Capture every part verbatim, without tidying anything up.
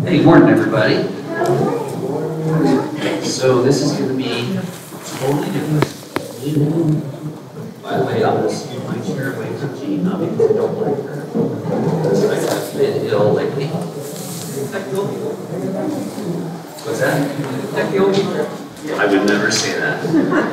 Hey, morning, everybody. So this is going to be totally different. By the way, I'm going to scoot my chair away from Jean, not because I don't like her. I have been ill lately. What's that? I would never say that.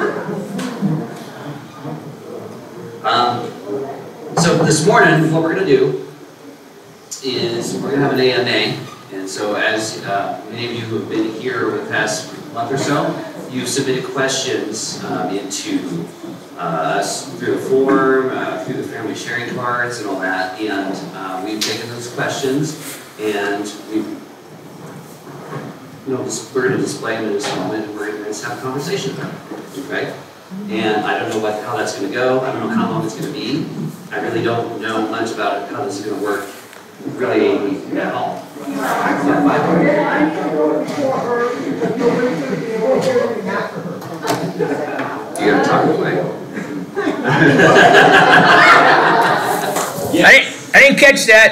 um, so this morning, what we're going to do is we're going to have an A M A. And so as uh, many of you who have been here over the past month or so, you've submitted questions um, into uh, through the form, uh, through the family sharing cards and all that. And uh, we've taken those questions and we've, you know, just, we're going to display them in this moment and we're going to just have a conversation about it, okay? And I don't know what, how that's going to go. I don't know how long it's going to be. I really don't know much about it, how this is going to work really at all. You gotta talk away. Yes. I, didn't, I didn't catch that.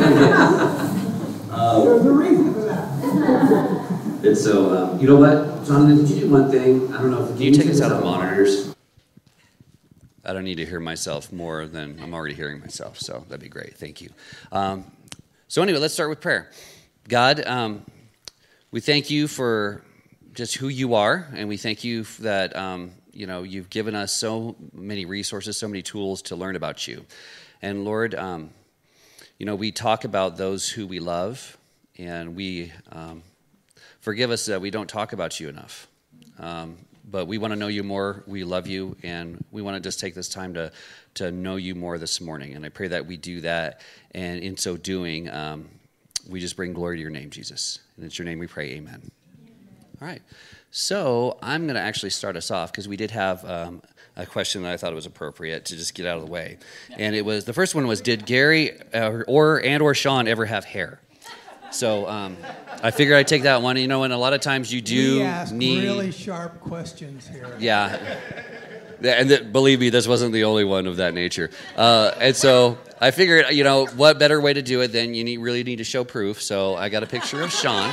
um, There's a reason for that. And so, um, you know what, Jonathan, did you do one thing? I don't know if Can you take us out of the monitors? I don't need to hear myself more than I'm already hearing myself, so that'd be great. Thank you. Um, so anyway, let's start with prayer. God, um, we thank you for just who you are, and we thank you that um, you know you've given us so many resources, so many tools to learn about you. And Lord, um, you know we talk about those who we love, and we um, forgive us that we don't talk about you enough. Um, but we want to know you more. We love you, and we want to just take this time to to know you more this morning. And I pray that we do that, and in so doing. Um, We just bring glory to your name, Jesus. And it's your name we pray, amen. All right. So I'm going to actually start us off because we did have um, a question that I thought it was appropriate to just get out of the way. And it was, the first one was, did Gary uh, or and or Sean ever have hair? So um, I figured I'd take that one. You know, and a lot of times you do we ask need... really sharp questions here. Yeah. And th- believe me, this wasn't the only one of that nature. Uh, and so I figured, you know, what better way to do it than you need, really need to show proof. So I got a picture of Sean.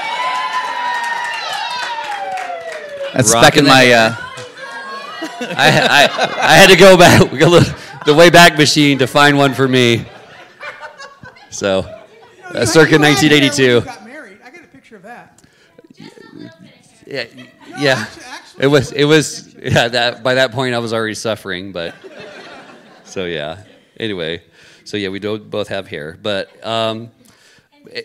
That's back in my... Uh... I, I, I had to go back, the way back machine to find one for me. So, uh, circa nineteen eighty-two. Got married. I got a picture of that. Yeah, yeah. It was, it was, yeah, that, by that point I was already suffering, but, so yeah. Anyway, so yeah, we do both have hair, but, um, it,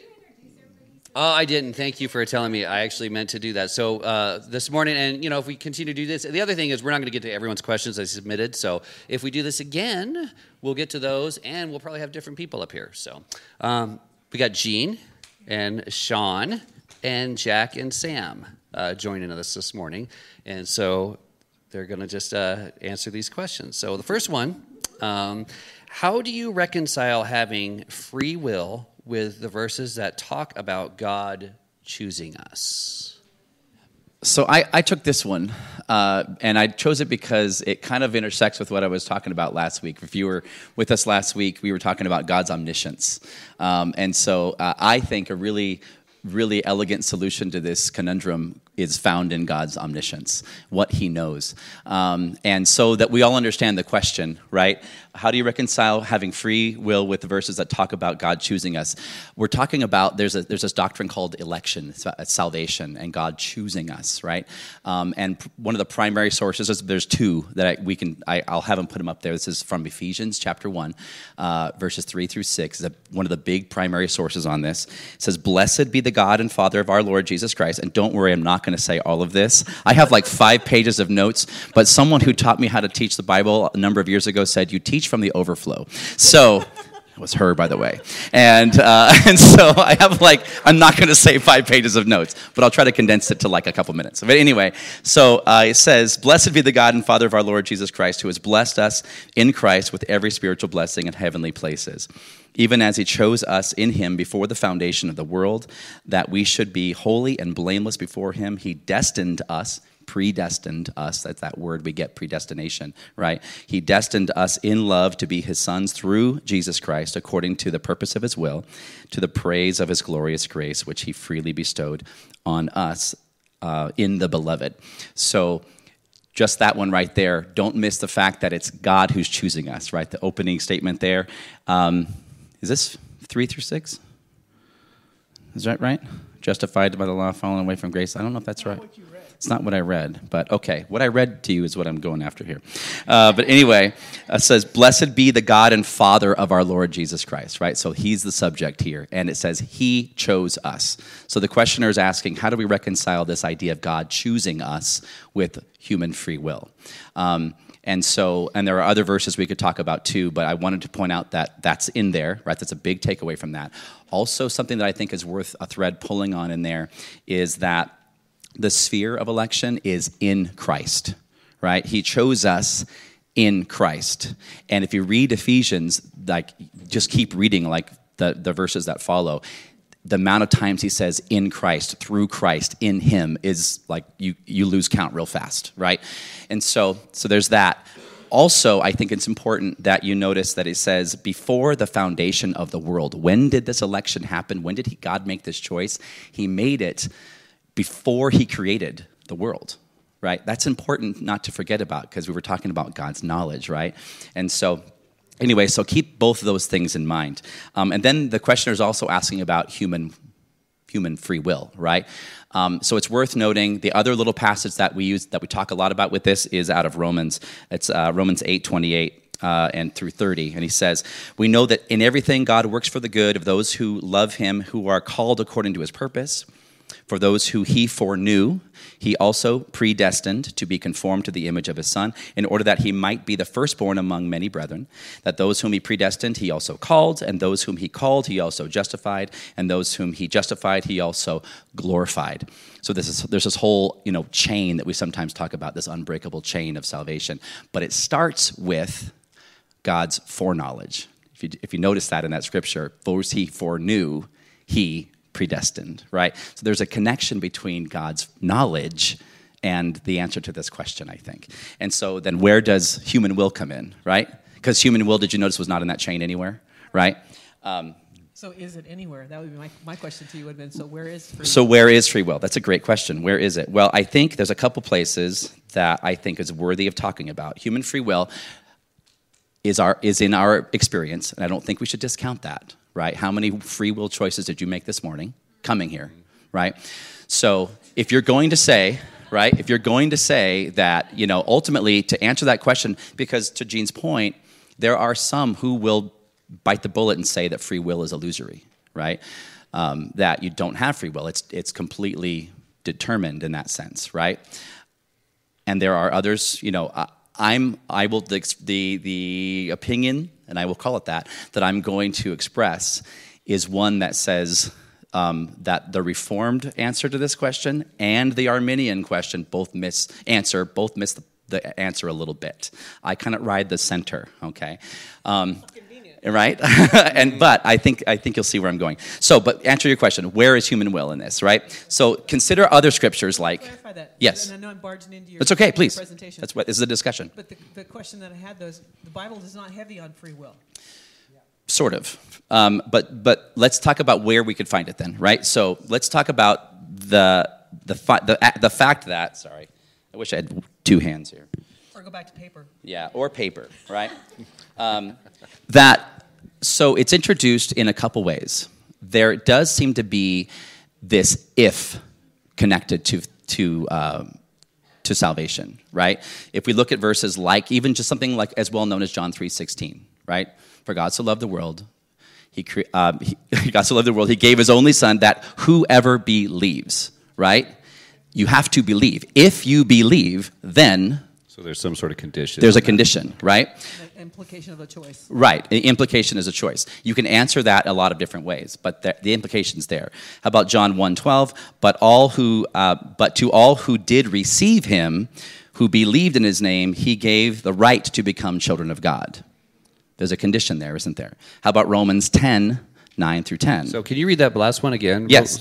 oh, I didn't. Thank you for telling me. I actually meant to do that. So, uh, this morning, and, you know, if we continue to do this, the other thing is we're not going to get to everyone's questions I submitted, so if we do this again, we'll get to those, and we'll probably have different people up here, so, um, we got Jean, and Sean, and Jack, and Sam. Uh, joining us this morning, and so they're going to just uh, answer these questions. So the first one, um, how do you reconcile having free will with the verses that talk about God choosing us? So I, I took this one, uh, and I chose it because it kind of intersects with what I was talking about last week. If you were with us last week, we were talking about God's omniscience. Um, and so uh, I think a really really elegant solution to this conundrum is found in God's omniscience, what he knows. Um, and so that we all understand the question, right? How do you reconcile having free will with the verses that talk about God choosing us? We're talking about, there's a there's this doctrine called election, it's salvation, and God choosing us, right? Um, and one of the primary sources, is, there's two that I, we can, I, I'll have them put them up there. This is from Ephesians chapter one, uh, verses three through six. It's one of the big primary sources on this. It says, "Blessed be the God and Father of our Lord Jesus Christ." And don't worry, I'm not going to say all of this. I have like five pages of notes, but someone who taught me how to teach the Bible a number of years ago said, you teach from the overflow. So, it was her, by the way. And uh, and so I have like, I'm not going to say five pages of notes, but I'll try to condense it to like a couple minutes. But anyway, so uh, it says, "Blessed be the God and Father of our Lord Jesus Christ, who has blessed us in Christ with every spiritual blessing in heavenly places, even as he chose us in him before the foundation of the world, that we should be holy and blameless before him. He destined us, predestined us. That's that word we get, predestination, right? He destined us in love to be his sons through Jesus Christ, according to the purpose of his will, to the praise of his glorious grace, which he freely bestowed on us uh, in the beloved. So just that one right there, don't miss the fact that it's God who's choosing us, right? The opening statement there. Um, is this three through six? Is that right? Justified by the law, fallen away from grace. I don't know if that's right. It's not what I read, but okay. What I read to you is what I'm going after here. Uh, but anyway, it says, blessed be the God and Father of our Lord Jesus Christ, right? So he's the subject here. And it says, he chose us. So the questioner is asking, how do we reconcile this idea of God choosing us with human free will? Um, and so, and there are other verses we could talk about too, but I wanted to point out that that's in there, right? That's a big takeaway from that. Also, something that I think is worth a thread pulling on in there is that the sphere of election is in Christ, right? He chose us in Christ. And if you read Ephesians, like, just keep reading, like, the, the verses that follow. The amount of times he says in Christ, through Christ, in him is like, you, you lose count real fast, right? And so, so there's that. Also, I think it's important that you notice that it says, before the foundation of the world. When did this election happen? When did he, God make this choice? He made it before he created the world, right? That's important not to forget about, because we were talking about God's knowledge, right? And so, anyway, so keep both of those things in mind. Um, and then the questioner is also asking about human human free will, right? Um, so it's worth noting the other little passage that we use, that we talk a lot about with this, is out of Romans. It's uh, Romans eight twenty-eight uh, and through thirty. And he says, we know that in everything God works for the good of those who love him, who are called according to his purpose. For those who he foreknew, he also predestined to be conformed to the image of his Son, in order that he might be the firstborn among many brethren. That those whom he predestined, he also called, and those whom he called, he also justified, and those whom he justified, he also glorified. So this is, there's this whole, you know, chain that we sometimes talk about, this unbreakable chain of salvation. But it starts with God's foreknowledge. If you, if you notice that in that scripture, those he foreknew, he predestined, right? So there's a connection between God's knowledge and the answer to this question, I think. And so then where does human will come in, right? Because human will, did you notice, was not in that chain anywhere, right? Um, so is it anywhere? That would be my, my question to you would have been, so where is free will? So where is free will? That's a great question. Where is it? Well, I think there's a couple places that I think is worthy of talking about. Human free will is our is in our experience, and I don't think we should discount that. Right? How many free will choices did you make this morning coming here, right? So if you're going to say, right, if you're going to say that, you know, ultimately to answer that question, because to Gene's point, there are some who will bite the bullet and say that free will is illusory, right? Um, that you don't have free will. It's, it's completely determined in that sense, right? And there are others, you know, uh, I'm, I will, the, the, the opinion, and I will call it that, that I'm going to express is one that says um, that the Reformed answer to this question and the Arminian question both miss, answer, both miss the, the answer a little bit. I kind of ride the center, okay? Um, right? and But I think I think you'll see where I'm going. So, but answer your question, where is human will in this, right? So consider other scriptures like... Clarify that. Yes. And I know I'm barging into your It's okay, please. presentation. That's what, this is a discussion. But the, the question that I had, though, is the Bible is not heavy on free will. Sort of. Um, but but let's talk about where we could find it then, right? So let's talk about the the fi- the, the fact that, sorry, I wish I had two hands here. Or go back to paper. Yeah, or paper, right? um, that, so it's introduced in a couple ways. There does seem to be this if connected to to um, to salvation, right? If we look at verses like, even just something like as well known as John three sixteen, right? For God so loved the world, he, cre- um, he God so loved the world, he gave his only son that whoever believes, right? You have to believe. If you believe, then... So there's some sort of condition. There's a condition, right? The implication of a choice. Right. The implication is a choice. You can answer that a lot of different ways, but the, the implication's there. How about John one twelve? But all who, uh, but to all who did receive him, who believed in his name, he gave the right to become children of God. There's a condition there, isn't there? How about Romans ten, nine through ten? So can you read that last one again? Yes.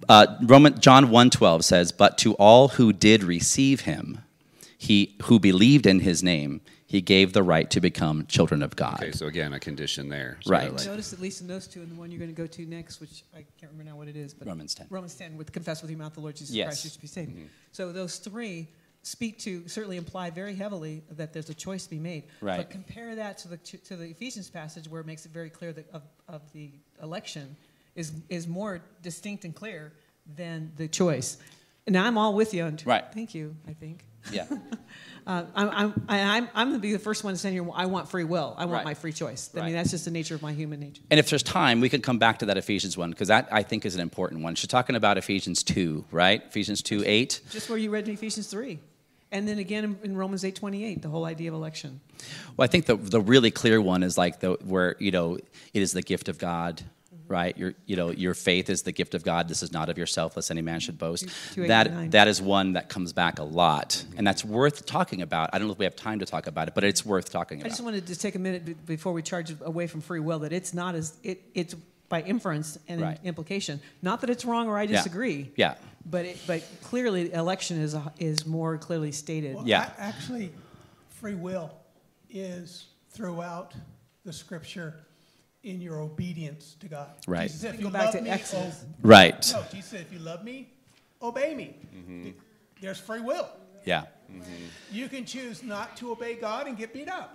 Uh, Roman, John one twelve says, "But to all who did receive him, he who believed in his name, he gave the right to become children of God." Okay, so again, a condition there. So Right. like- Notice at least in those two, and the one you're going to go to next, which I can't remember now what it is, but Romans ten. Romans ten, with confess with your mouth the Lord Jesus Yes. Christ, you should be saved. So those three speak to, certainly imply very heavily that there's a choice to be made. Right. But compare that to the to the Ephesians passage where it makes it very clear that of, of the election is is more distinct and clear than the choice. Now I'm all with you. On, Right. Thank you. I think. Yeah. Uh, I'm, I'm, I'm, I'm going to be the first one to say here, I want free will. I want Right. my free choice. I Right. mean, that's just the nature of my human nature. And if there's time, we can come back to that Ephesians one, because that, I think, is an important one. She's talking about Ephesians two, right? Ephesians two eight. Just where you read in Ephesians three. And then again in, in Romans eight twenty-eight, the whole idea of election. Well, I think the the really clear one is like the where, you know, it is the gift of God, right? Your you know, your faith is the gift of God. This is not of yourself, lest any man should boast. Two- two That eighty-nine. that is one that comes back a lot, and that's worth talking about. I don't know if we have time to talk about it, but it's worth talking I about. just wanted to take a minute be- before we charge away from free will that it's not as, it, it's by inference and Right. implication. Not that it's wrong or I Yeah. disagree. Yeah. But it, but clearly election is a, is more clearly stated. Well, Yeah. a- Actually, free will is throughout the scripture in your obedience to God. Right. Jesus said, if Go you back love to me, Exodus. oh, Right. no, Jesus said, if you love me, obey me. There's free will. Yeah. You can choose not to obey God and get beat up.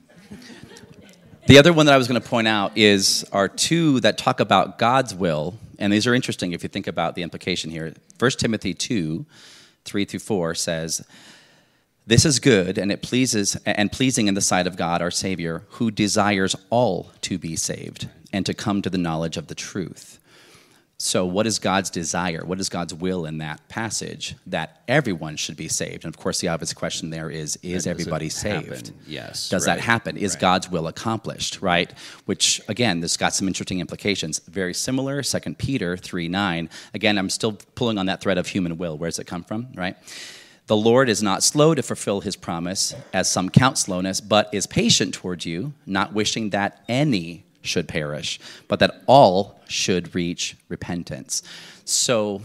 The other one that I was going to point out is are two that talk about God's will, and these are interesting if you think about the implication here. First Timothy two, three through four says, "This is good, and it pleases and pleasing in the sight of God our Savior, who desires all to be saved and to come to the knowledge of the truth." So what is God's desire? What is God's will in that passage? That everyone should be saved. And of course, the obvious question there is, is Does it everybody saved? happen? Yes, Does that right, happen? Is right. God's will accomplished, right? Which, again, this got some interesting implications. Very similar, Second Peter three nine. Again, I'm still pulling on that thread of human will. Where does it come from, right? "The Lord is not slow to fulfill his promise, as some count slowness, but is patient toward you, not wishing that any should perish, but that all should reach repentance." So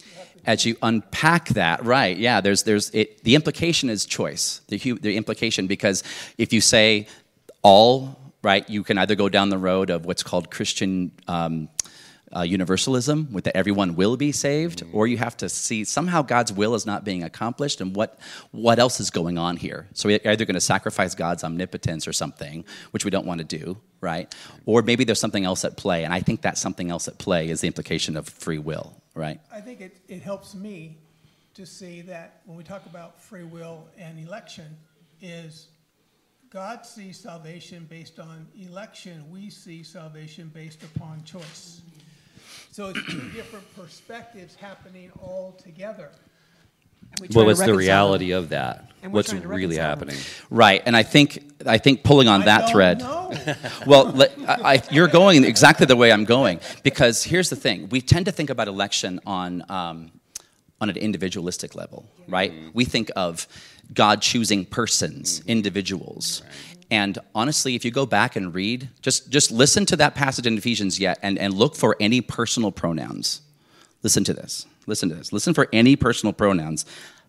as you unpack that, right, yeah, there's there's it, the implication is choice. The hu- the implication, because if you say all, right, you can either go down the road of what's called Christian um, uh, universalism, with that everyone will be saved, or you have to see somehow God's will is not being accomplished, and what what else is going on here? So we're either going to sacrifice God's omnipotence or something, which we don't want to do, right? Or maybe there's something else at play, and I think that something else at play is the implication of free will, right? I think it, it helps me to see that when we talk about free will and election is God sees salvation based on election. We see salvation based upon choice. So it's two different perspectives happening all together. We try Well, to what's the reconcile reality them. of that? And we're What's trying to really reconcile them. happening? Right, and I think I think pulling on I that don't thread. know. Well, let- I, I- you're going exactly the way I'm going, because here's the thing: we tend to think about election on um, on an individualistic level, right? We think of God choosing persons, individuals. And honestly, if you go back and read, just just listen to that passage in Ephesians yet, and, and look for any personal pronouns. Listen to this. Listen to this. Listen for any personal pronouns.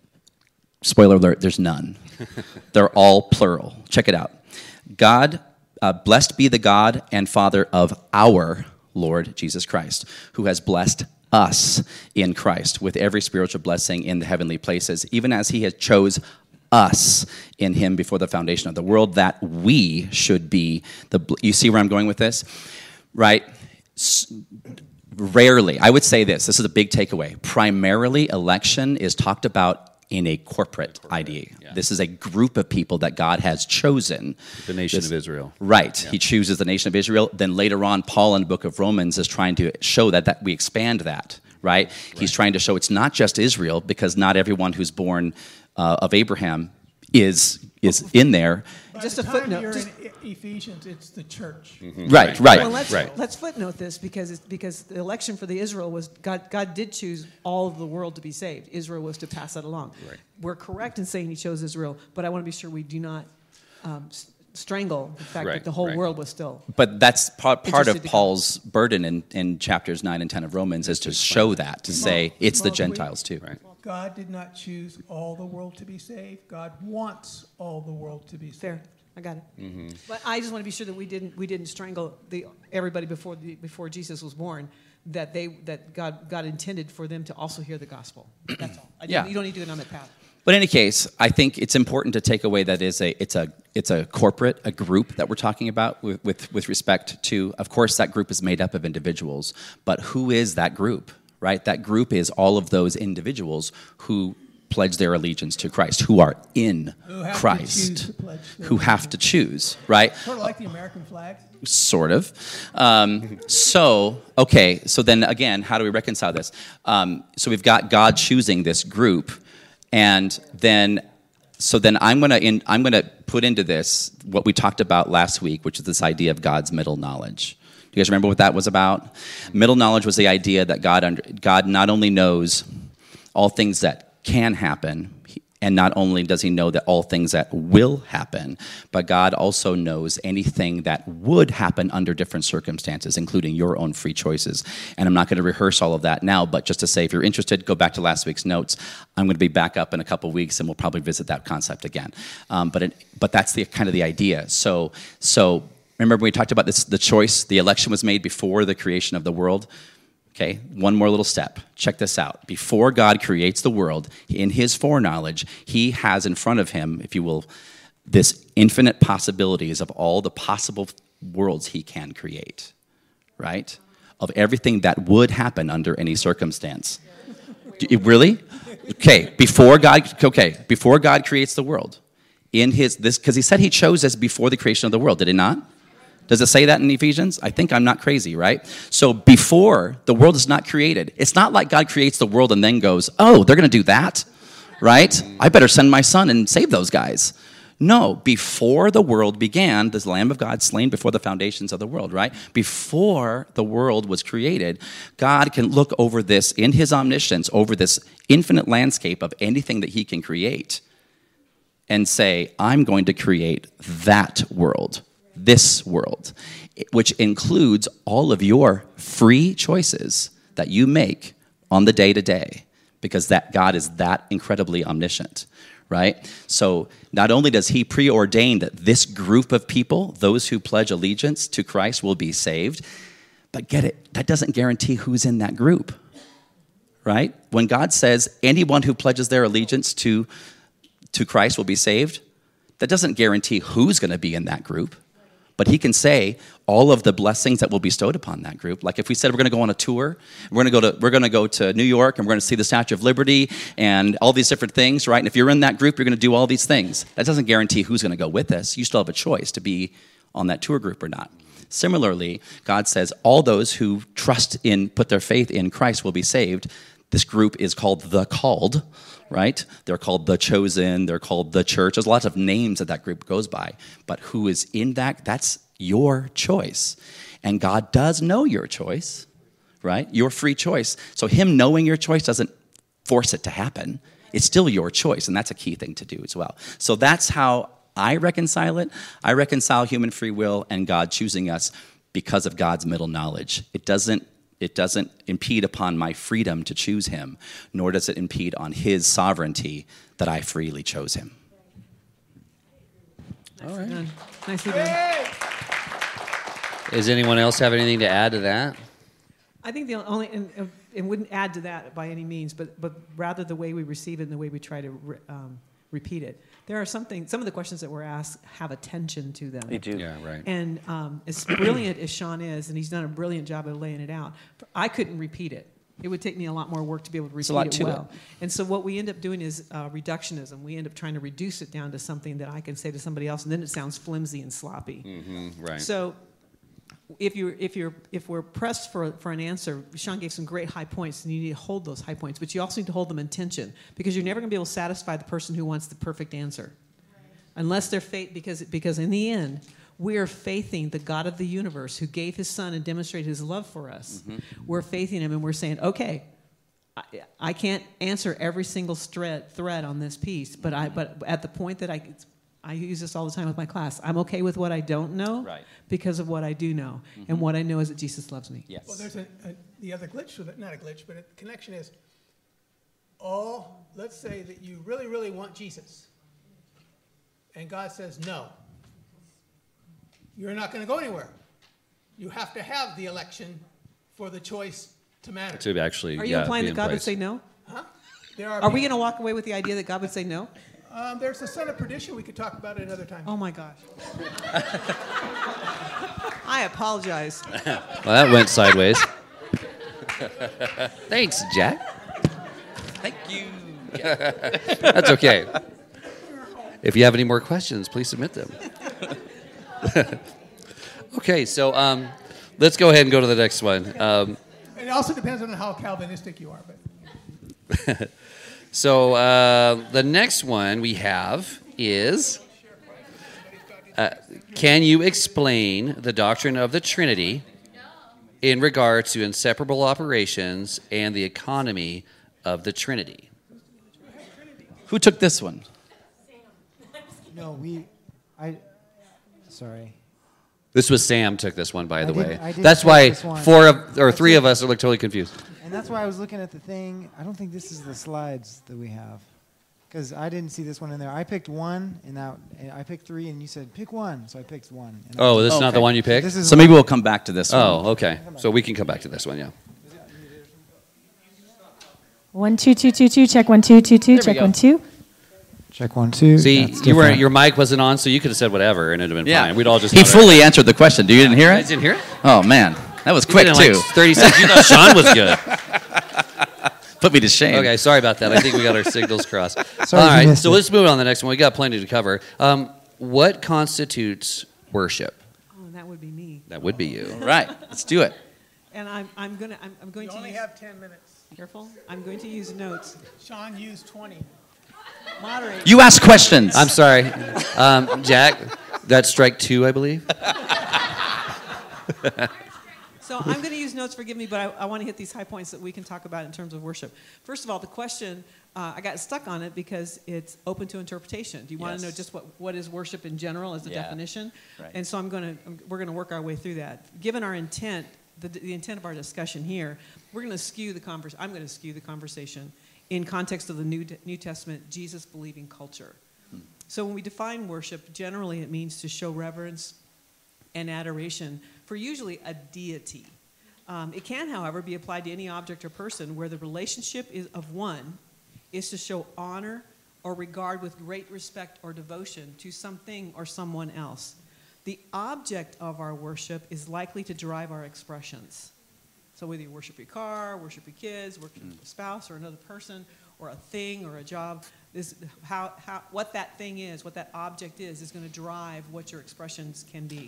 Spoiler alert, there's none. They're all plural. Check it out. God, uh, blessed be the God and Father of our Lord Jesus Christ, who has blessed us in Christ with every spiritual blessing in the heavenly places, even as he has chose us in him before the foundation of the world, that we should be the... You see where I'm going with this? Right? S- Rarely, I would say this, this is a big takeaway. Primarily, election is talked about in a corporate, idea. yeah. This is a group of people that God has chosen. The nation This- of Israel. Right. He chooses the nation of Israel. Then later on, Paul in the book of Romans is trying to show that, that we expand that, right? He's trying to show it's not just Israel, because not everyone who's born uh, of Abraham is is in there. By Just the a time footnote, you're just- in E- Ephesians, it's the church. Right, right. Well, let's, right. let's footnote this because it's, because the election for the Israel was God. God did choose all of the world to be saved. Israel was to pass that along. Right. We're correct in saying He chose Israel, but I want to be sure we do not um, s- strangle the fact Right, that the whole right. world was still. But that's part, part Interested of to Paul's burden in, in chapters nine and ten of Romans is to show that, to say it's the Well, we- Gentiles too. Right. God did not choose all the world to be saved. God wants all the world to be saved. Fair. I got it. Mm-hmm. But I just want to be sure that we didn't we didn't strangle the everybody before the, before Jesus was born. That they that God God intended for them to also hear the gospel. That's all. I Yeah. You don't need to go down that path. But in any case, I think it's important to take away that is a it's a it's a corporate, a group that we're talking about with, with, with respect to, of course, that group is made up of individuals, but who is that group, right? That group is all of those individuals who pledge their allegiance to Christ, who are in Who have to choose Christ, to pledge their who have to choose, right? Sort of like the American flag. Sort of. Um, so, okay, so then again, how do we reconcile this? Um, so we've got God choosing this group, and then, so then I'm gonna in, I'm gonna put into this what we talked about last week, which is this idea of God's middle knowledge. Do you guys remember what that was about? Middle knowledge was the idea that God under, God not only knows all things that can happen, and not only does he know that all things that will happen, but God also knows anything that would happen under different circumstances, including your own free choices. And I'm not going to rehearse all of that now, but just to say, if you're interested, go back to last week's notes. I'm going to be back up in a couple weeks, and we'll probably visit that concept again. Um, but it, but that's the kind of the idea. So so remember when we talked about this, the choice, the election was made before the creation of the world. Okay, one more little step. Check this out. Before God creates the world, in his foreknowledge, he has in front of him, if you will, this infinite possibilities of all the possible worlds he can create, right? Of everything that would happen under any circumstance. Do you- Really? Okay, before God, okay, before God creates the world, in his, this, because he said he chose us before the creation of the world, did he not? Does it say that in Ephesians? I think I'm not crazy, right? So before the world is not created, it's not like God creates the world and then goes, oh, they're going to do that, right? I better send my son and save those guys. No, before the world began, the Lamb of God slain before the foundations of the world, right? Before the world was created, God can look over this in his omniscience, over this infinite landscape of anything that he can create and say, I'm going to create that world. This world, which includes all of your free choices that you make on the day-to-day, because that God is that incredibly omniscient, right? So not only does he preordain that this group of people, those who pledge allegiance to Christ, will be saved, but get it, that doesn't guarantee who's in that group, right? When God says anyone who pledges their allegiance to, to Christ will be saved, that doesn't guarantee who's going to be in that group. But he can say all of the blessings that will be bestowed upon that group. Like if we said we're going to go on a tour, we're going to go to we're going to go to New York, and we're going to see the Statue of Liberty and all these different things, right? And if you're in that group, you're going to do all these things. That doesn't guarantee who's going to go with us. You still have a choice to be on that tour group or not. Similarly, God says all those who trust in, put their faith in Christ will be saved. This group is called the called, right? They're called the chosen. They're called the church. There's lots of names that that group goes by. But who is in that? That's your choice. And God does know your choice, right? Your free choice. So him knowing your choice doesn't force it to happen. It's still your choice, and that's a key thing to do as well. So that's how I reconcile it. I reconcile human free will and God choosing us because of God's middle knowledge. It doesn't It doesn't impede upon my freedom to choose him, nor does it impede on his sovereignty that I freely chose him. All right. Done. Nicely done. Does anyone else have anything to add to that? I think the only, and and it wouldn't add to that by any means, but but rather the way we receive it and the way we try to re, um, repeat it. There are something, some of the questions that were asked have a tension to them. They do. Yeah, right. And um, as brilliant as Sean is, and he's done a brilliant job of laying it out, I couldn't repeat it. It would take me a lot more work to be able to There's a repeat lot it to well. And so what we end up doing is uh, reductionism. We end up trying to reduce it down to something that I can say to somebody else, and then it sounds flimsy and sloppy. Mm-hmm, right. So if you're if you're if we're pressed for for an answer, Sean gave some great high points, and you need to hold those high points, but you also need to hold them in tension, because you're never going to be able to satisfy the person who wants the perfect answer, unless they're faith. Because because in the end, we are faithing the God of the universe who gave His Son and demonstrated His love for us. Mm-hmm. We're faithing Him, and we're saying, okay, I, I can't answer every single thread thread on this piece, but I but at the point that I I use this all the time with my class. I'm okay with what I don't know Right. because of what I do know. And what I know is that Jesus loves me. Yes. Well, there's a, a, the other glitch with it, not a glitch, but a connection is all, let's say that you really, really want Jesus. And God says no. You're not going to go anywhere. You have to have the election for the choice to matter. To actually, Are you yeah, implying be that in God would place. say no? Huh? There are, Are we people- going to walk away with the idea that God would say no? Um, there's a son of perdition. We could talk about it another time. Oh my gosh. I apologize. Well, that went sideways. Thanks, Jack. Thank you. That's okay. If you have any more questions, please submit them. Okay, so um, let's go ahead and go to the next one. Um, It also depends on how Calvinistic you are. But so uh, the next one we have is, uh, can you explain the doctrine of the Trinity in regard to inseparable operations and the economy of the Trinity? Who took this one? No, we, I, sorry. This was Sam took this one, by I the didn't- way. I didn't That's take why this one. four of or That's three it. of us are like totally confused. And that's why I was looking at the thing. I don't think this is the slides that we have. Because I didn't see this one in there. I picked one, and that and I picked three, and you said pick one, so I picked one. And I- Oh, this is not the Okay. one you picked? This is So maybe we'll come back to this one. Oh, okay. So we can come back to this one, yeah. One two two two two. Check one two two two. There we Check go. one two. check one, two. See, That's you were different. your mic wasn't on, so you could have said whatever, and it'd have been Yeah. fine. We'd all just He nodded. fully answered the question. You didn't hear You it? guys didn't hear it? Oh man, that was You quick did it in too. like thirty seconds. You thought Sean was good. Put me to shame. Okay, sorry about that. I think we got our signals crossed. Sorry All if you right, missed so it. let's move on to the next one. We got plenty to cover. Um, what constitutes worship? Oh, that would be me. That would be you. All right, let's do it. And I'm, I'm gonna I'm, I'm going you to only use, have ten minutes. careful. I'm going to use notes. Sean used twenty. Moderate. You ask questions. I'm sorry, um, Jack. That's strike two, I believe. So I'm going to use notes, forgive me, but I, I want to hit these high points that we can talk about in terms of worship. First of all, the question, uh, I got stuck on it because it's open to interpretation. Do you want to know Yes. just what, what is worship in general as a Yeah. definition? Right. And so I'm going to, we're going to work our way through that. Given our intent, the, the intent of our discussion here, we're going to skew the convers. I'm going to skew the conversation in context of the New, New Testament Jesus-believing culture. So when we define worship, generally it means to show reverence and adoration for usually a deity. Um, it can, however, be applied to any object or person where the relationship is of one is to show honor or regard with great respect or devotion to something or someone else. The object of our worship is likely to drive our expressions. So whether you worship your car, worship your kids, worship a spouse or another person, or a thing or a job, this, how, how, what that thing is, what that object is, is going to drive what your expressions can be.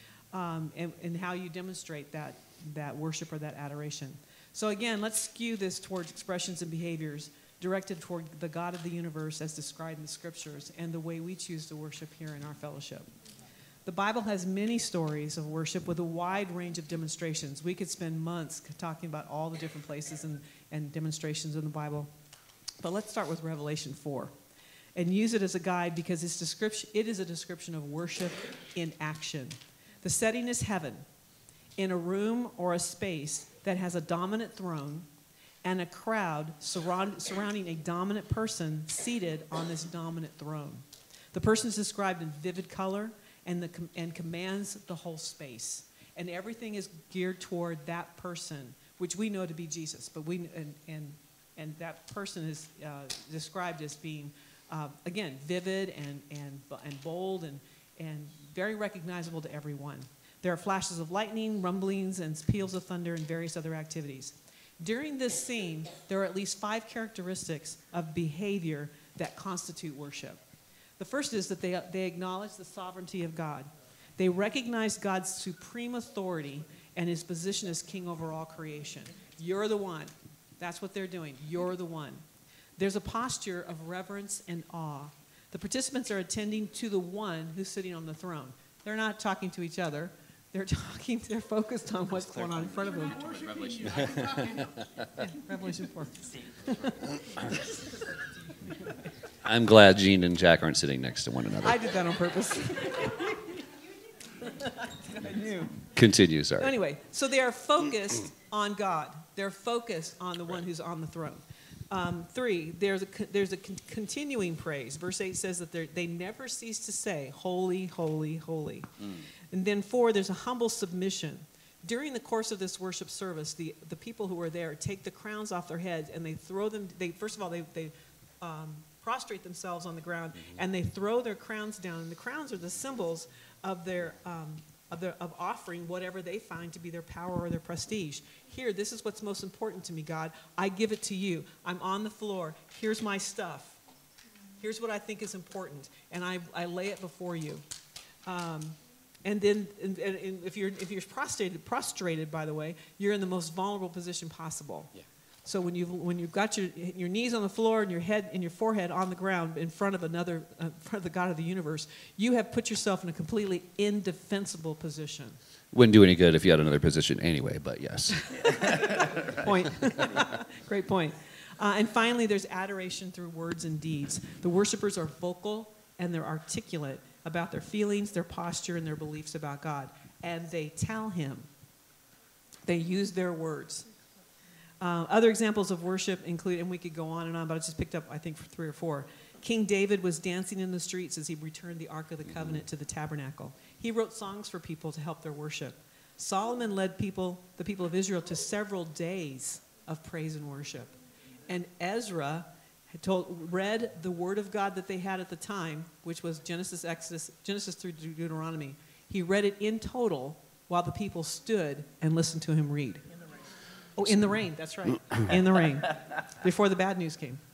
Um, and, and how you demonstrate that, that worship or that adoration. So again, let's skew this towards expressions and behaviors directed toward the God of the universe as described in the scriptures and the way we choose to worship here in our fellowship. The Bible has many stories of worship with a wide range of demonstrations. We could spend months talking about all the different places and, and demonstrations in the Bible. But let's start with Revelation four and use it as a guide because it's description, it is a description of worship in action. The setting is heaven, in a room or a space that has a dominant throne and a crowd surround, surrounding a dominant person seated on this dominant throne. The person is described in vivid color and, the, and commands the whole space. And everything is geared toward that person, which we know to be Jesus. But we and and, and that person is uh, described as being, uh, again, vivid and, and, and bold and and very recognizable to everyone. There are flashes of lightning, rumblings, and peals of thunder, and various other activities. During this scene, there are at least five characteristics of behavior that constitute worship. The first is that they, they acknowledge the sovereignty of God. They recognize God's supreme authority and his position as king over all creation. You're the one. That's what they're doing. You're the one. There's a posture of reverence and awe. The participants are attending to the one who's sitting on the throne. They're not talking to each other. They're talking, they're focused on what's going on in front of them. Revelation. Yeah, Revelation four. I'm glad Gene and Jack aren't sitting next to one another. I did that on purpose. I knew. Continue, sorry. Anyway, so they are focused on God. They're focused on the one who's on the throne. Um, three, there's a, there's a con- continuing praise. Verse eight says that they never cease to say, holy, holy, holy. Mm. And then four, there's a humble submission. During the course of this worship service, the, the people who are there take the crowns off their heads and they throw them, they first of all, they, they um, prostrate themselves on the ground, mm-hmm. and they throw their crowns down. And the crowns are the symbols of their um, of their of offering whatever they find to be their power or their prestige. Here, this is what's most important to me, God. I give it to you. I'm on the floor. Here's my stuff. Here's what I think is important, and I, I lay it before you. Um, and then, and, and, and if you're if you're prostrated, prostrated, by the way, you're in the most vulnerable position possible. Yeah. So when you've when you've got your your knees on the floor and your head and your forehead on the ground in front of another, uh, in front of the God of the universe, you have put yourself in a completely indefensible position. Wouldn't do any good if you had another position anyway, but yes. Point. Great point. Uh, and finally, there's adoration through words and deeds. The worshipers are vocal and they're articulate about their feelings, their posture, and their beliefs about God. And they tell him. They use their words. Uh, other examples of worship include, and we could go on and on, but I just picked up, I think, for three or four. King David was dancing in the streets as he returned the Ark of the Covenant to the tabernacle. He wrote songs for people to help their worship. Solomon led people, the people of Israel, to several days of praise and worship. And Ezra had told, read the word of God that they had at the time, which was Genesis, Exodus, Genesis through Deuteronomy. He read it in total while the people stood and listened to him read. Oh, in the rain, that's right. In the rain. Before the bad news came.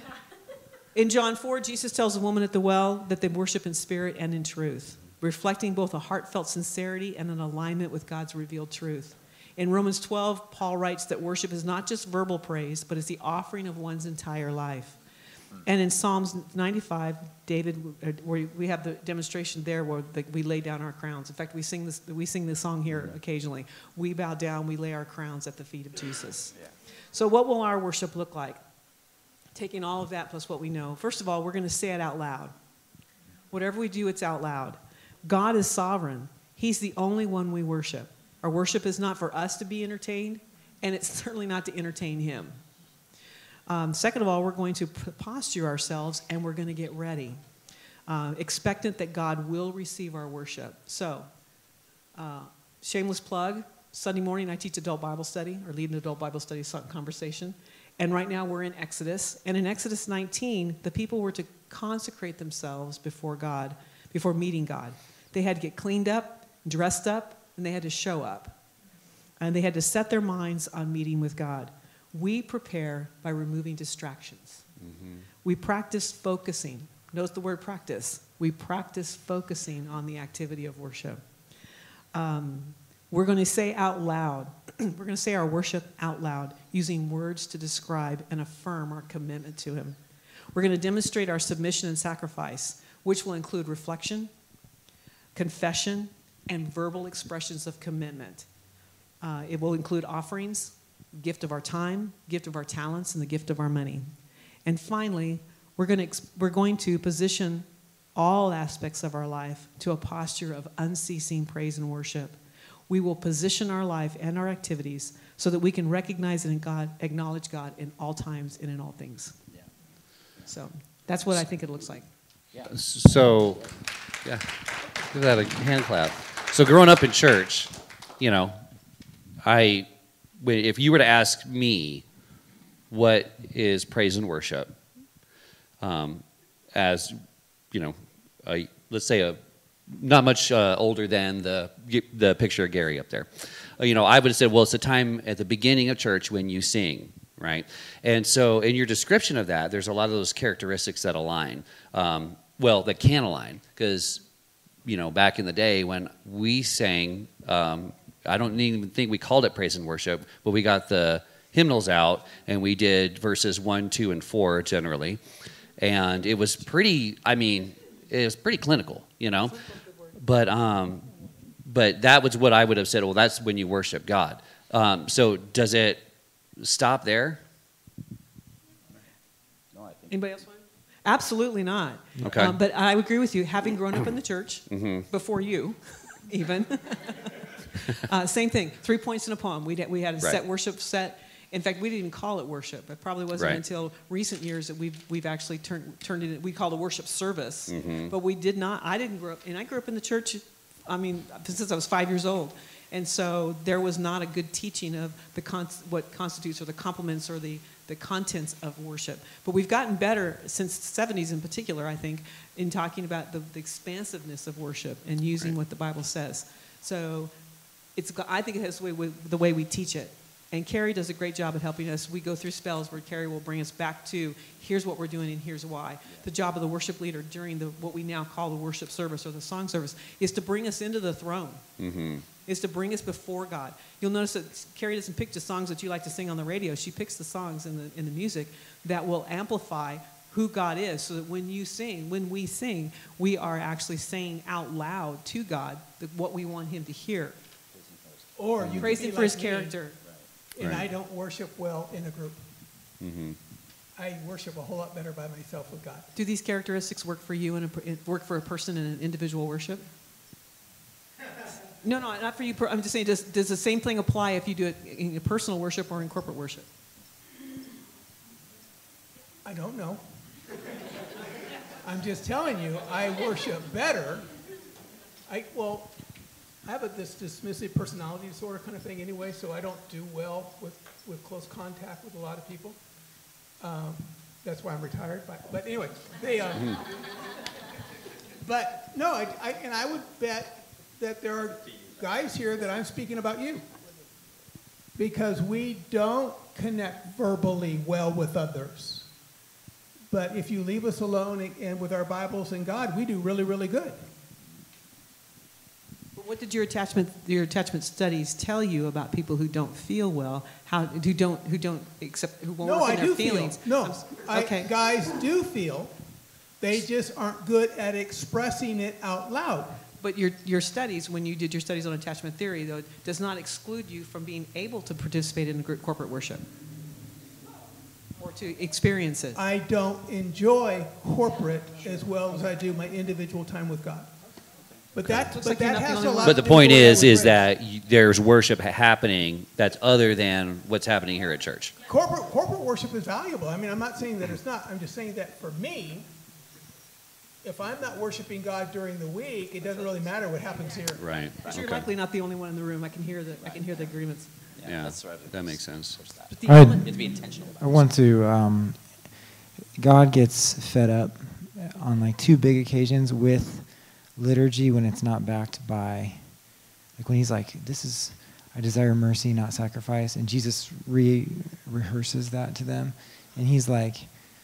In John four, Jesus tells a woman at the well that they worship in spirit and in truth, reflecting both a heartfelt sincerity and an alignment with God's revealed truth. In Romans twelve, Paul writes that worship is not just verbal praise, but is the offering of one's entire life. And in Psalms ninety-five, David, where we have the demonstration there where we lay down our crowns. In fact, we sing this we sing this song here occasionally. We bow down, we lay our crowns at the feet of Jesus. Yeah. So what will our worship look like? Taking all of that plus what we know. First of all, we're going to say it out loud. Whatever we do, it's out loud. God is sovereign. He's the only one we worship. Our worship is not for us to be entertained, and it's certainly not to entertain him. Um, second of all, we're going to posture ourselves and we're going to get ready, uh, expectant that God will receive our worship. So, uh, shameless plug, Sunday morning I teach adult Bible study or lead an adult Bible study conversation. And right now we're in Exodus. And in Exodus nineteen, the people were to consecrate themselves before God, before meeting God. They had to get cleaned up, dressed up, and they had to show up. And they had to set their minds on meeting with God. We prepare by removing distractions. Mm-hmm. We practice focusing. Notice the word practice. We practice focusing on the activity of worship. Um, we're going to say out loud, we're going to say our worship out loud, using words to describe and affirm our commitment to him. We're going to demonstrate our submission and sacrifice, which will include reflection, confession, and verbal expressions of commitment. Uh, it will include offerings, gift of our time, gift of our talents, and the gift of our money. And finally, we're going to we're going to position all aspects of our life to a posture of unceasing praise and worship. We will position our life and our activities so that we can recognize and God, acknowledge God in all times and in all things. Yeah. So that's what I think it looks like. Yeah. So, yeah, give that a hand clap. So growing up in church, you know, I... if you were to ask me what is praise and worship, um, as, you know, a, let's say a not much uh, older than the the picture of Gary up there, uh, you know, I would have said, well, it's a time at the beginning of church when you sing, right? And so in your description of that, there's a lot of those characteristics that align, um, well, that can align, because, you know, back in the day when we sang, um, I don't even think we called it praise and worship, but we got the hymnals out and we did verses one, two, and four generally. And it was pretty, I mean, it was pretty clinical, you know. But um, but that was what I would have said, well, that's when you worship God. Um, so does it stop there? Anybody else want? Absolutely not. Okay. Um, but I agree with you. Having grown up in the church Mm-hmm. before you, even, uh, same thing. Three points in a poem. We we had a Right. set worship set. In fact, we didn't even call it worship. It probably wasn't Right. until recent years that we've we've actually turned turned it. We called a worship service, Mm-hmm. but we did not. I didn't grow up, and I grew up in the church. I mean, since I was five years old, and so there was not a good teaching of the con- what constitutes or the complements or the the contents of worship. But we've gotten better since the seventies in particular, I think, in talking about the, the expansiveness of worship and using Right. what the Bible says. So it's, I think it has the way we, the way we teach it. And Carrie does a great job at helping us. We go through spells where Carrie will bring us back to, here's what we're doing and here's why. The job of the worship leader during the what we now call the worship service or the song service is to bring us into the throne. Mm-hmm. Is to bring us before God. You'll notice that Carrie doesn't pick the songs that you like to sing on the radio. She picks the songs in the in the music that will amplify who God is, so that when you sing, when we sing, we are actually saying out loud to God the, what we want Him to hear. Or you Praise could be Him for His like me, character. and Right. I don't worship well in a group. Mm-hmm. I worship a whole lot better by myself with God. Do these characteristics work for you and work for a person in an individual worship? No, no, not for you. per- I'm just saying, does, does the same thing apply if you do it in personal worship or in corporate worship? I don't know. I'm just telling you, I worship better. I well, I have a, this dismissive personality disorder kind of thing anyway, so I don't do well with, with close contact with a lot of people. Um, that's why I'm retired. But, but anyway, they. Um, but no, I, I and I would bet that there are guys here that I'm speaking about you, because we don't connect verbally well with others. But if you leave us alone and, and with our Bibles and God, we do really, really good. But what did your attachment your attachment studies tell you about people who don't feel well? How who don't who don't accept who won't No, work I in their do feelings? feel. No, I'm s- I, okay. guys do feel. They just aren't good at expressing it out loud. But your your studies, when you did your studies on attachment theory, though, does not exclude you from being able to participate in group corporate worship or to experience it. I don't enjoy corporate as well as I do my individual time with God. But that, Looks but like you're that not the has only a one. lot But to the do point with is, with is grace. that you, there's worship ha- happening that's other than what's happening here at church. Corporate, corporate worship is valuable. I mean, I'm not saying that it's not. I'm just saying that for me, if I'm not worshiping God during the week, it doesn't really matter what happens here. Right. But you're Okay. likely not the only one in the room. I can hear the I can hear the agreements. Yeah, that's right. that makes sense. But the I- You element- have to be intentional about I want to. Um, God gets fed up on like two big occasions with liturgy when it's not backed by, like when he's like, "This is, I desire mercy, not sacrifice," and Jesus re rehearses that to them, and he's like,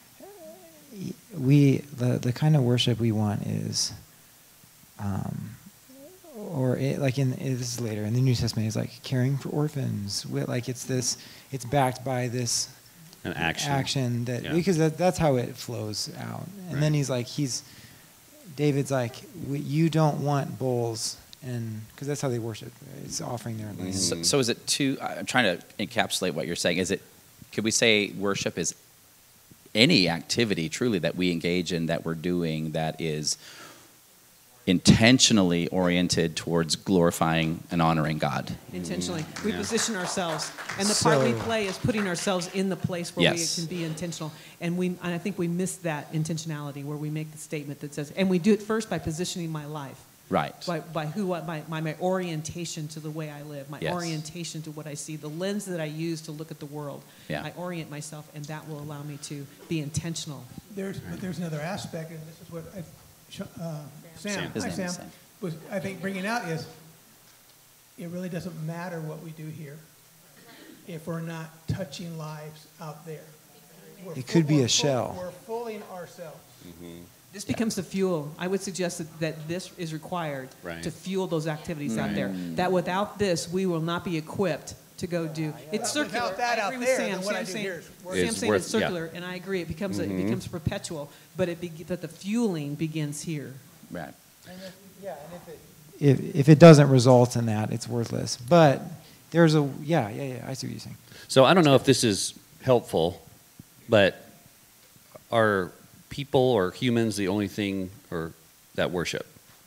"We the the kind of worship we want is." Um, or it, like in this is later in the New Testament, it's like caring for orphans. With, like it's this, it's backed by this An action. action that Yeah. because that, that's how it flows out. And Right. then he's like, he's David's like, we, you don't want bulls, and because that's how they worship. It's offering their land. So, so is it two? I'm trying to encapsulate what you're saying. Is it? Could we say worship is any activity truly that we engage in, that we're doing, that is intentionally oriented towards glorifying and honoring God? intentionally. We Yeah. position ourselves, and the part we So- play is putting ourselves in the place where Yes. we can be intentional. And we, and I think we miss that intentionality where we make the statement that says, and we do it first by positioning my life, Right. by, by who, I- my, my, my orientation to the way I live, my Yes. orientation to what I see, the lens that I use to look at the world. Yeah. I orient myself, and that will allow me to be intentional. There's, but there's another aspect, and this is what I, Sh- uh, Sam, Sam. His hi name Sam, is Sam. was I think bringing out is it really doesn't matter what we do here if we're not touching lives out there. We're It could be we're a shell. We're fooling ourselves. This becomes the fuel. I would suggest that, that this is required Right. to fuel those activities out Right. there. That without this, we will not be equipped to go do. It's Without circular. that I out agree with there, Sam. then what I Sam's do saying, here is worth- Sam's It's saying worth- it's yeah. circular, and I agree. It becomes a, it becomes perpetual, but it be, but the fueling begins here. Right. If if it doesn't result in that, it's worthless. But there's a yeah yeah yeah. I see what you're saying. So I don't know if this is helpful, but our people or humans the only thing or that worship?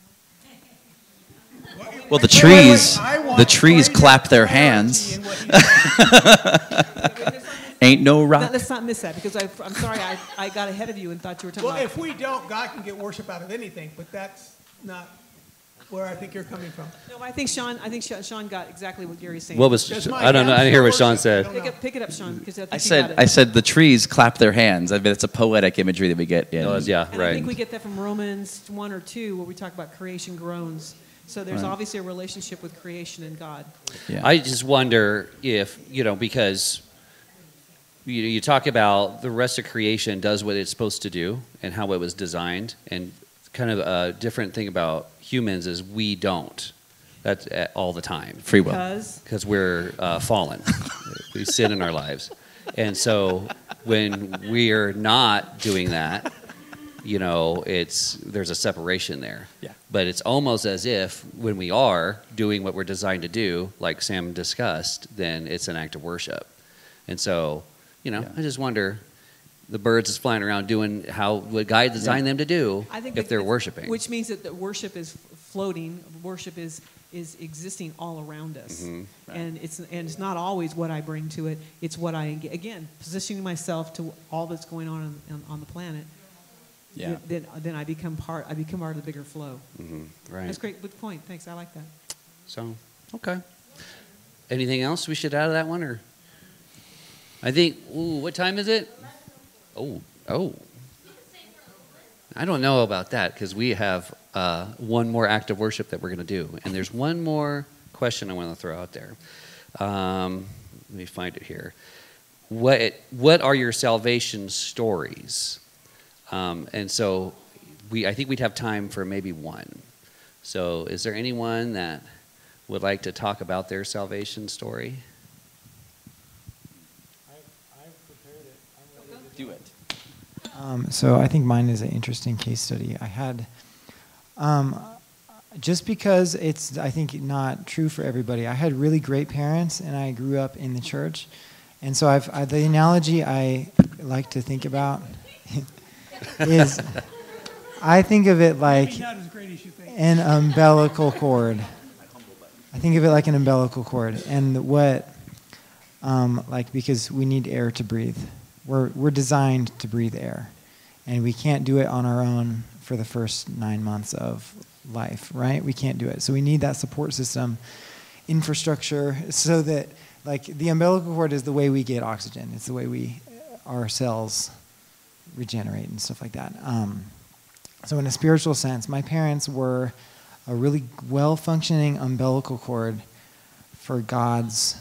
Well, the Wait, wait, wait. trees, I want the trees greater clap their clarity hands. in what he's saying. Ain't no No, rock. let's not miss that because I, I'm sorry I, I got ahead of you and thought you were talking Well, about. if we don't, God can get worship out of anything, but that's not where I think you're coming from. No, I think Sean. I think Sean- Sean got exactly what Gary's saying. What was, That's my I don't know, I didn't hear what Sean worship. I said. don't Pick know. it, pick it up, Sean, because I think I you said, got it. I said the trees clap their hands. I mean, it's a poetic imagery that we get in. Oh, yeah, And I right. think we get that from Romans one or two, where we talk about creation groans. So there's Right. obviously a relationship with creation and God. Yeah. I just wonder if, you know, because you, you talk about the rest of creation does what it's supposed to do and how it was designed, and kind of a different thing about humans is we don't. That's uh, all the time. Free will. Because Because we're uh, fallen. We sin in our lives. And so when we're not doing that, you know, it's there's a separation there. Yeah. But it's almost as if when we are doing what we're designed to do, like Sam discussed, then it's an act of worship. And so, you know, Yeah. I just wonder, the birds is flying around doing how what God designed them to do I think if that- they're worshiping. which means that the worship is floating. Worship is is existing all around us, Mhm. and it's and it's not always what I bring to it. It's what I enga- again positioning myself to all that's going on on, on the planet. Yeah. Then then I become part. I become part of the bigger flow. Mhm. Right. That's great. Good point. Thanks. I like that. So, okay. Anything else we should add to that one, or? I think. Ooh, what time is it? Oh, oh. I don't know about that because we have uh, one more act of worship that we're going to do, and there's one more question I want to throw out there. Um, let me find it here. What What are your salvation stories? Um, and so, we I think we'd have time for maybe one. So, is there anyone that would like to talk about their salvation story? Do it. Um, so I think mine is an interesting case study. I had, um, just because it's, I think, not true for everybody. I had really great parents, and I grew up in the church. And so I've, I, the analogy I like to think about is, I think of it like Maybe not as great as you think. an umbilical cord. I think of it like an umbilical cord. And what, um, like, because we need air to breathe. We're, we're designed to breathe air. And we can't do it on our own for the first nine months of life, right? We can't do it. So we need that support system, infrastructure, so that, like, the umbilical cord is the way we get oxygen. It's the way we, our cells regenerate and stuff like that. Um, so in a spiritual sense, my parents were a really well-functioning umbilical cord for God's.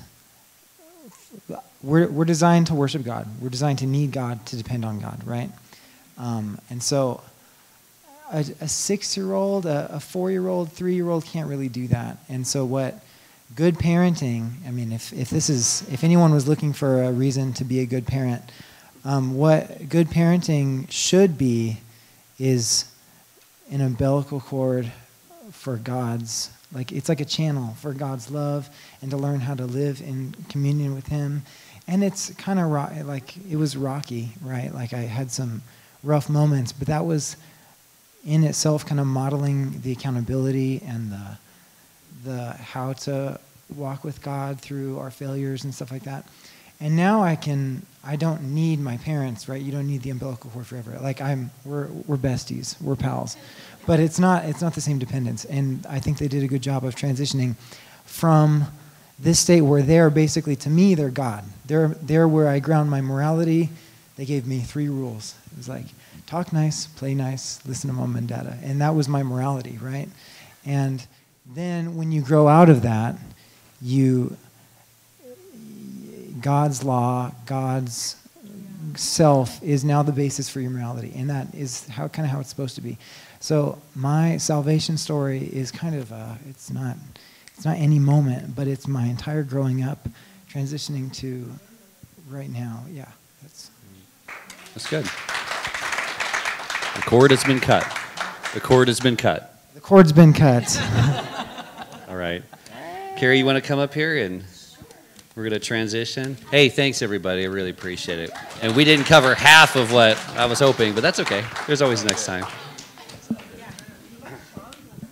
We're we're designed to worship God. We're designed to need God, to depend on God, right? Um, and so, a, a six-year-old, a, a four-year-old, three-year-old can't really do that. And so, what good parenting? I mean, if if this is if anyone was looking for a reason to be a good parent, um, what good parenting should be is an umbilical cord for God's, like, it's like a channel for God's love and to learn how to live in communion with Him. And it's kind of ro- like, it was rocky, right? Like, I had some rough moments, but that was in itself kind of modeling the accountability and the the how to walk with God through our failures and stuff like that. And now I can, I don't need my parents, right? You don't need the umbilical cord forever. Like, I'm, we're we're besties, we're pals, but it's not it's not the same dependence. And I think they did a good job of transitioning from this state where they're basically, to me, they're God. They're they're where I ground my morality. They gave me three rules. It was like, talk nice, play nice, listen to mom and dada, and that was my morality, right? And then when you grow out of that, you. God's law, God's self is now the basis for your morality, and that is how kind of how it's supposed to be. So my salvation story is kind of uh, it's not it's not any moment, but it's my entire growing up, transitioning to right now. Yeah, that's That's good. The cord has been cut. The cord has been cut. the cord's been cut. All right. Carrie, you want to come up here and We're going to transition. Hey, thanks, everybody. I really appreciate it. And we didn't cover half of what I was hoping, but that's okay. There's always next time.